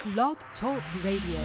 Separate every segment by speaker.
Speaker 1: Blog Talk Radio.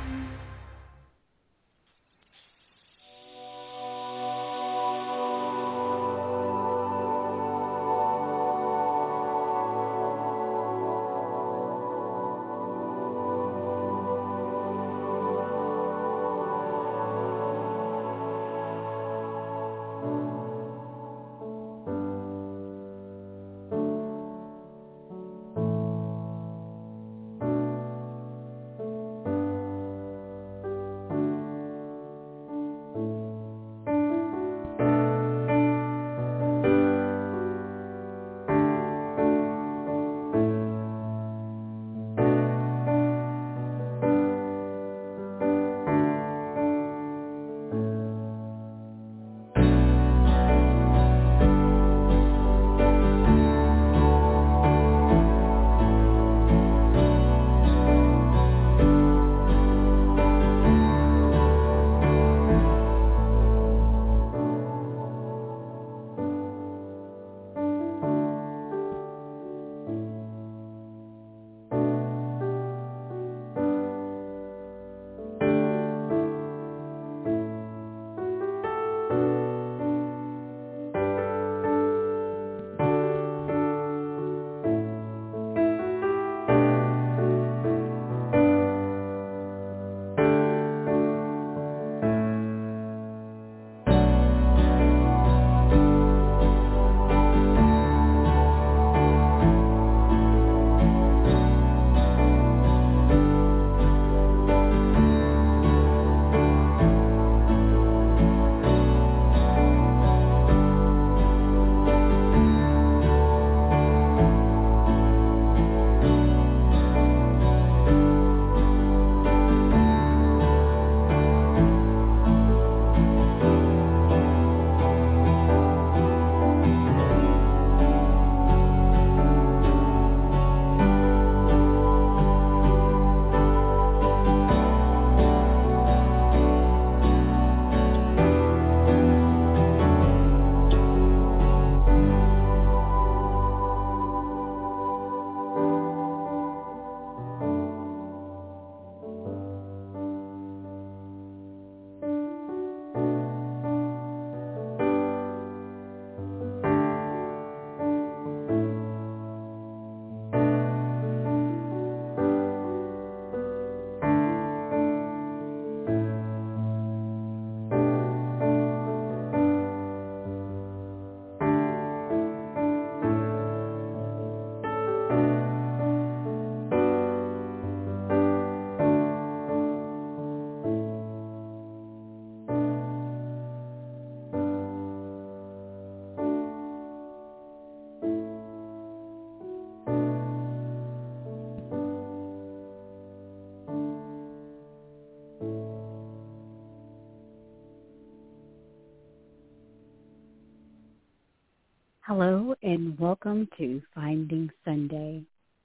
Speaker 2: Hello and welcome to Finding Sunday.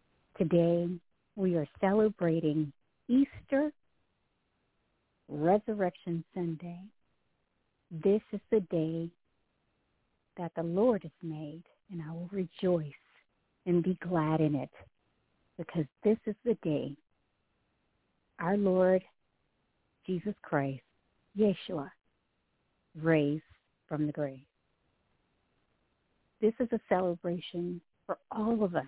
Speaker 2: Today we are celebrating Easter Resurrection Sunday. This is the day that the Lord has made, and I will rejoice and be glad in it, because this is the day our Lord Jesus Christ, Yeshua, raised from the grave. This is a celebration for all of us,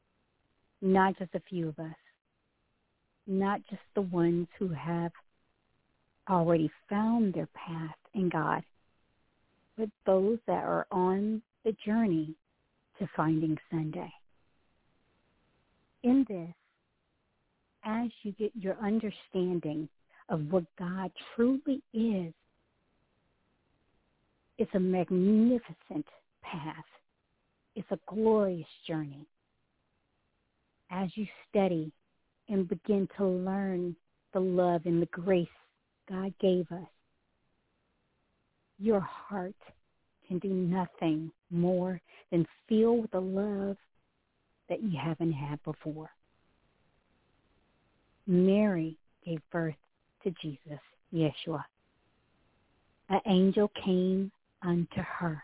Speaker 2: not just a few of us, not just the ones who have already found their path in God, but those that are on the journey to finding Sunday. In this, as you get your understanding of what God truly is, it's a magnificent path. It's a glorious journey. As you study and begin to learn the love and the grace God gave us, your heart can do nothing more than feel with the love that you haven't had before. Mary gave birth to Jesus, Yeshua. An angel came unto her.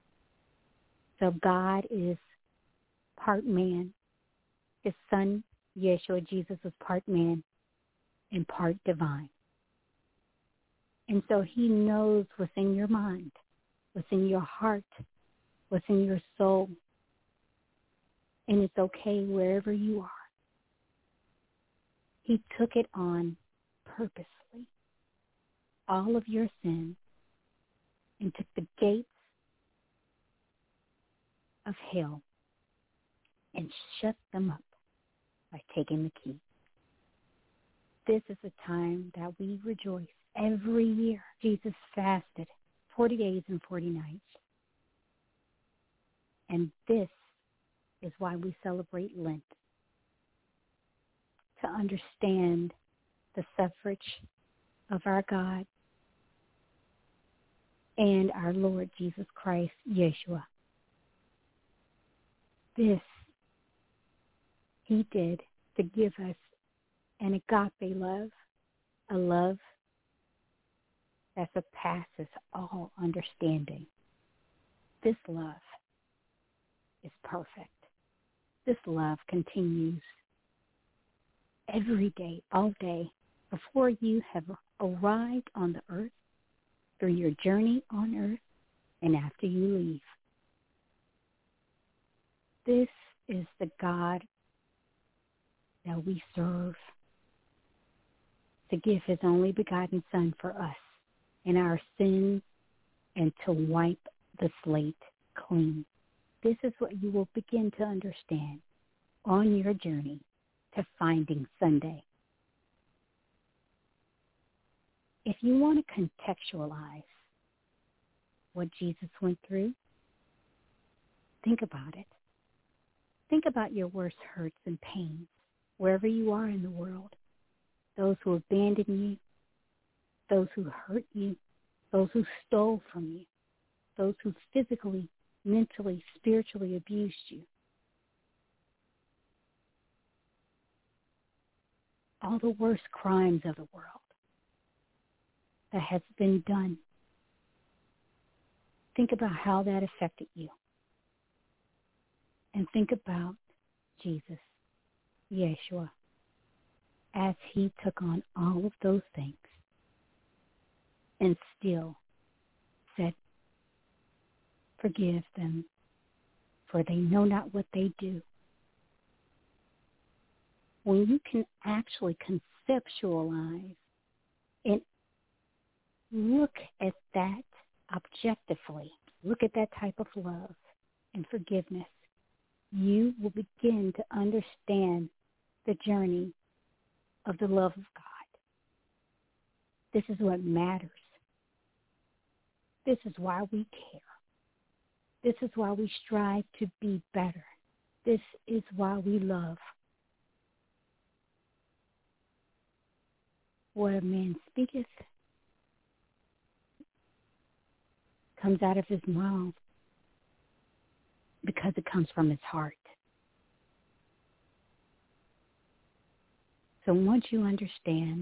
Speaker 2: So God is part man. His son, Yeshua, Jesus, was part man and part divine. And so he knows what's in your mind, what's in your heart, what's in your soul. And it's okay wherever you are. He took it on purposely, all of your sins, and took the gates of hell and shut them up by taking the key. This is a time that we rejoice. Every year, Jesus fasted 40 days and 40 nights. And this is why we celebrate Lent, to understand the suffrage of our God and our Lord Jesus Christ, Yeshua. This he did to give us an agape love, a love that surpasses all understanding. This love is perfect. This love continues every day, all day, before you have arrived on the earth, through your journey on earth, and after you leave. This is the God that we serve, to give his only begotten Son for us and our sins, and to wipe the slate clean. This is what you will begin to understand on your journey to finding Sunday. If you want to contextualize what Jesus went through, think about it. Think about your worst hurts and pains, wherever you are in the world. Those who abandoned you, those who hurt you, those who stole from you, those who physically, mentally, spiritually abused you. All the worst crimes of the world that has been done. Think about how that affected you. And think about Jesus, Yeshua, as he took on all of those things and still said, "Forgive them, for they know not what they do." When you can actually conceptualize and look at that objectively, look at that type of love and forgiveness, you will begin to understand the journey of the love of God. This is what matters. This is why we care. This is why we strive to be better. This is why we love. What a man speaketh comes out of his mouth because it comes from his heart. So once you understand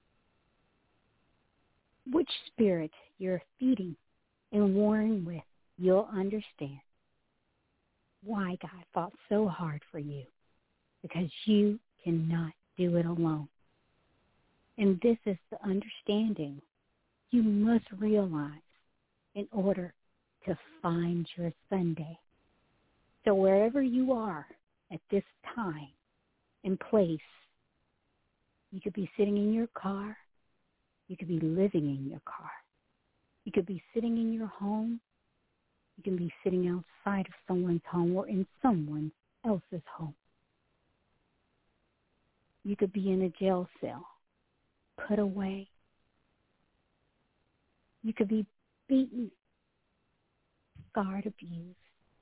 Speaker 2: which spirit you're feeding and warring with, you'll understand why God fought so hard for you, because you cannot do it alone. And this is the understanding you must realize in order to find your Sunday. So wherever you are at this time and place, you could be sitting in your car. You could be living in your car. You could be sitting in your home. You can be sitting outside of someone's home or in someone else's home. You could be in a jail cell, put away. You could be beaten, scarred, abused.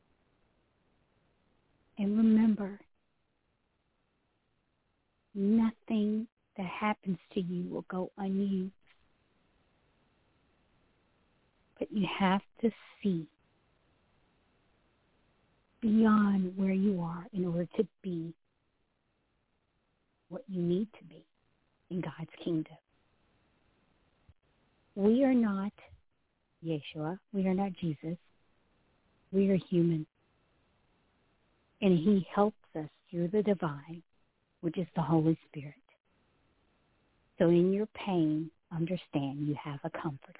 Speaker 2: And remember, nothing that happens to you will go unused. But you have to see beyond where you are in order to be what you need to be in God's kingdom. We are not Yeshua. We are not Jesus. We are human. And he helps us through the divine which is the Holy Spirit. So in your pain, understand you have a comforter.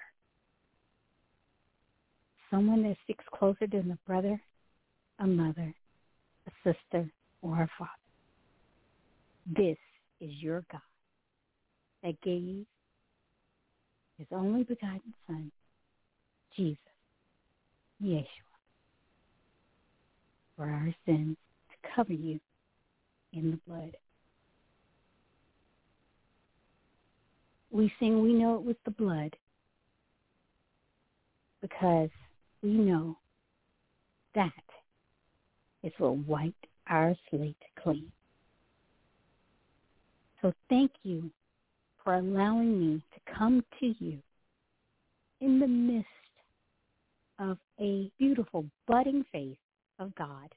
Speaker 2: Someone that sticks closer than a brother, a mother, a sister, or a father. This is your God that gave his only begotten Son, Jesus, Yeshua, for our sins, to cover you in the blood. We sing, we know it was the blood, because we know that is what wiped our slate clean. So thank you for allowing me to come to you in the midst of a beautiful budding faith of God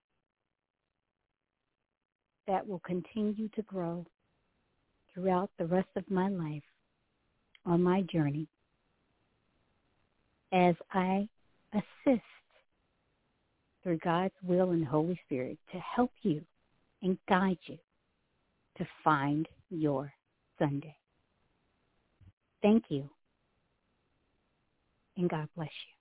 Speaker 2: that will continue to grow throughout the rest of my life on my journey as I assist through God's will and Holy Spirit to help you and guide you to find your Sunday. Thank you, and God bless you.